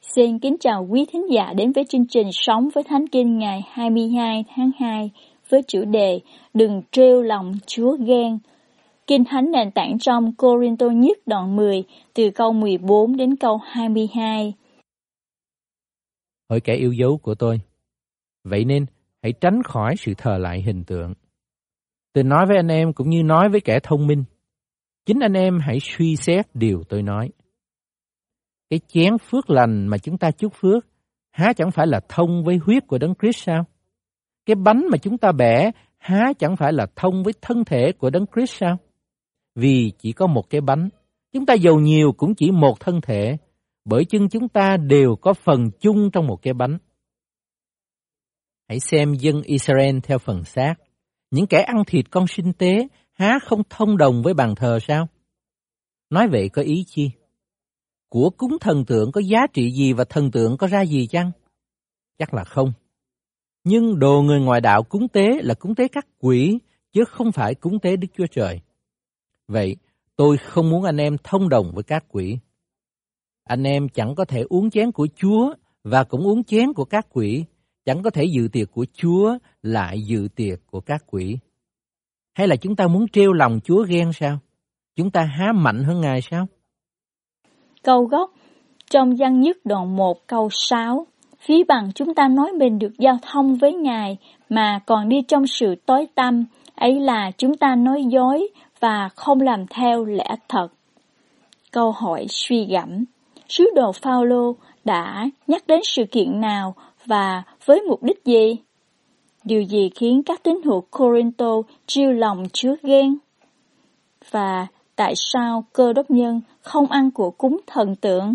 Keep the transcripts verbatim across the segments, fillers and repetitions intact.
Xin kính chào quý thính giả đến với chương trình Sống với Thánh Kinh ngày hai mươi hai tháng hai với chủ đề Đừng trêu lòng Chúa ghen. Kinh Thánh nền tảng trong Cô-rinh-tô nhất đoạn mười từ câu mười bốn đến câu hai mươi hai. Hỡi kẻ yêu dấu của tôi, vậy nên hãy tránh khỏi sự thờ lại hình tượng. Tôi nói với anh em cũng như nói với kẻ thông minh, chính anh em hãy suy xét điều tôi nói. Cái chén phước lành mà chúng ta chúc phước, há chẳng phải là thông với huyết của Đấng Christ sao? Cái bánh mà chúng ta bẻ, há chẳng phải là thông với thân thể của Đấng Christ sao? Vì chỉ có một cái bánh, chúng ta dầu nhiều cũng chỉ một thân thể, bởi chưng chúng ta đều có phần chung trong một cái bánh. Hãy xem dân Israel theo phần xác, những kẻ ăn thịt con sinh tế, há không thông đồng với bàn thờ sao? Nói vậy có ý chi? Của cúng thần tượng có giá trị gì và thần tượng có ra gì chăng? Chắc là không. Nhưng đồ người ngoại đạo cúng tế là cúng tế các quỷ, chứ không phải cúng tế Đức Chúa Trời. Vậy, tôi không muốn anh em thông đồng với các quỷ. Anh em chẳng có thể uống chén của Chúa và cũng uống chén của các quỷ, chẳng có thể dự tiệc của Chúa lại dự tiệc của các quỷ. Hay là chúng ta muốn trêu lòng Chúa ghen sao? Chúng ta há mạnh hơn Ngài sao? Câu gốc trong Giăng nhất đoạn một câu sáu. Phí bằng chúng ta nói mình được giao thông với Ngài mà còn đi trong sự tối tăm, ấy là chúng ta nói dối và không làm theo lẽ thật. Câu hỏi suy gẫm, sứ đồ Phao-lô đã nhắc đến sự kiện nào và với mục đích gì? Điều gì khiến các tín hữu Cô-rinh-tô trêu lòng Chúa ghen? Và tại sao Cơ Đốc nhân không ăn của cúng thần tượng?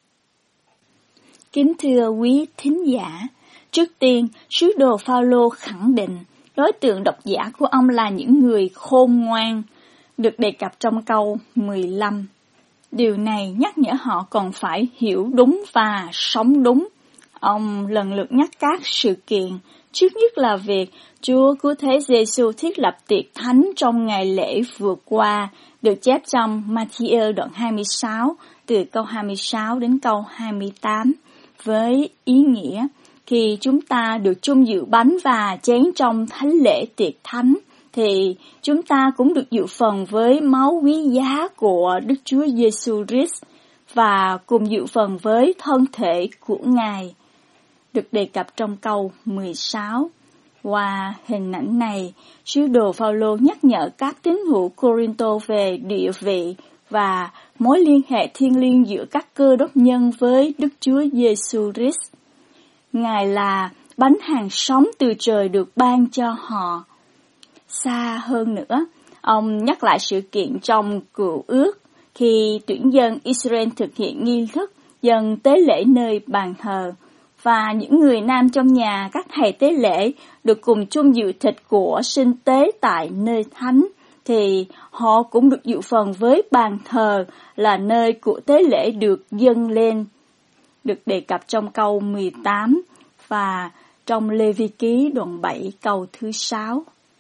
Kính thưa quý thính giả, trước tiên, sứ đồ Phao-lô khẳng định đối tượng độc giả của ông là những người khôn ngoan, được đề cập trong câu mười lăm. Điều này nhắc nhở họ còn phải hiểu đúng và sống đúng. Ông lần lượt nhắc các sự kiện, trước nhất là việc Chúa Cứu Thế Giê-xu thiết lập tiệc thánh trong ngày lễ vừa qua, được chép trong Ma-thi-ơ đoạn hai mươi sáu, từ câu hai mươi sáu đến câu hai mươi tám, với ý nghĩa khi chúng ta được chung dự bánh và chén trong thánh lễ tiệc thánh, thì chúng ta cũng được dự phần với máu quý giá của Đức Chúa Giê-xu Christ và cùng dự phần với thân thể của Ngài, được đề cập trong câu mười sáu. Qua hình ảnh này, sứ đồ Phao-lô nhắc nhở các tín hữu Cô-rinh-tô về địa vị và mối liên hệ thiêng liêng giữa các Cơ Đốc nhân với Đức Chúa Giê-xu Christ. Ngài là bánh hàng sống từ trời được ban cho họ. Xa hơn nữa, ông nhắc lại sự kiện trong Cựu Ước khi tuyển dân Israel thực hiện nghi thức dâng tế lễ nơi bàn thờ, và những người nam trong nhà các thầy tế lễ được cùng chung dự thịt của sinh tế tại nơi thánh, thì họ cũng được dự phần với bàn thờ là nơi của tế lễ được dâng lên, được đề cập trong câu mười tám và trong Lê-vi-ký đoạn bảy câu thứ sáu.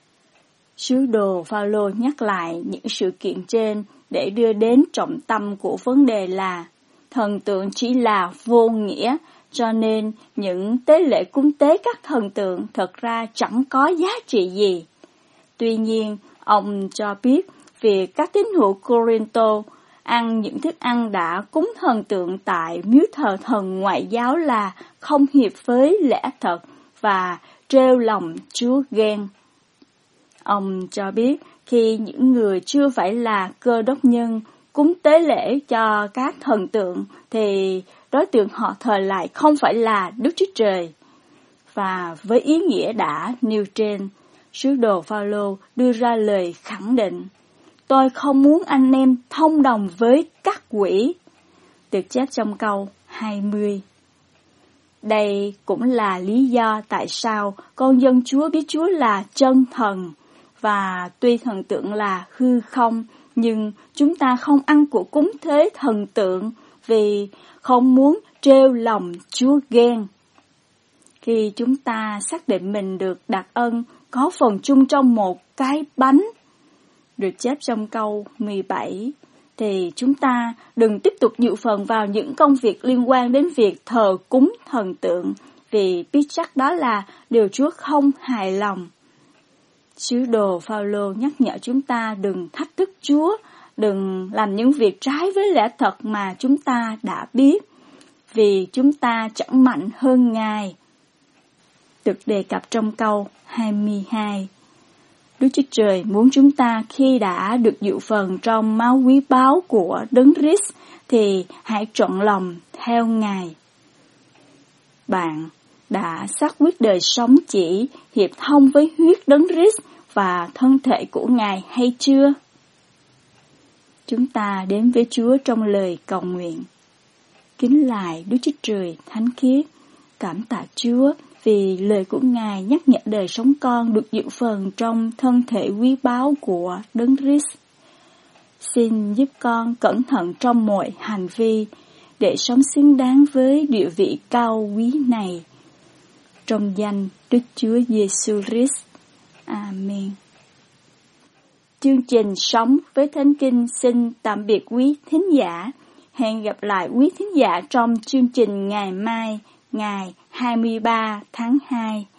Sứ đồ Phao-lô nhắc lại những sự kiện trên để đưa đến trọng tâm của vấn đề là thần tượng chỉ là vô nghĩa, cho nên những tế lễ cúng tế các thần tượng thật ra chẳng có giá trị gì. Tuy nhiên, ông cho biết việc các tín hữu Cô-rinh-tô ăn những thức ăn đã cúng thần tượng tại miếu thờ thần ngoại giáo là không hiệp với lẽ thật và trêu lòng Chúa ghen. Ông cho biết khi những người chưa phải là Cơ Đốc nhân cúng tế lễ cho các thần tượng thì đối tượng họ thờ lại không phải là Đức Chúa Trời. Và với ý nghĩa đã nêu trên, sứ đồ Phao-lô đưa ra lời khẳng định: tôi không muốn anh em thông đồng với các quỷ, được chép trong câu hai mươi. Đây cũng là lý do tại sao con dân Chúa biết Chúa là chân thần, và tuy thần tượng là hư không, nhưng chúng ta không ăn của cúng thế thần tượng vì không muốn trêu lòng Chúa ghen. Khi chúng ta xác định mình được đặc ân có phần chung trong một cái bánh, được chép trong câu mười bảy, thì chúng ta đừng tiếp tục dự phần vào những công việc liên quan đến việc thờ cúng thần tượng, vì biết chắc đó là điều Chúa không hài lòng. Sứ đồ Phao-lô nhắc nhở chúng ta đừng thách thức Chúa, đừng làm những việc trái với lẽ thật mà chúng ta đã biết, vì chúng ta chẳng mạnh hơn Ngài. Được đề cập trong câu hai mươi hai. Đức Chúa Trời muốn chúng ta khi đã được dự phần trong máu quý báu của Đấng Christ thì hãy trọn lòng theo Ngài. Bạn đã xác quyết đời sống chỉ hiệp thông với huyết Đấng Christ và thân thể của Ngài hay chưa? Chúng ta đến với Chúa trong lời cầu nguyện. Kính lạy Đức Chúa Trời thánh khiết, cảm tạ Chúa vì lời của Ngài nhắc nhở đời sống con được dự phần trong thân thể quý báu của Đấng Christ. Xin giúp con cẩn thận trong mọi hành vi để sống xứng đáng với địa vị cao quý này. Trong danh Đức Chúa Giêsu Christ. Amen. Chương trình Sống với Thánh Kinh xin tạm biệt quý thính giả. Hẹn gặp lại quý thính giả trong chương trình ngày mai, ngày hai mươi ba tháng hai.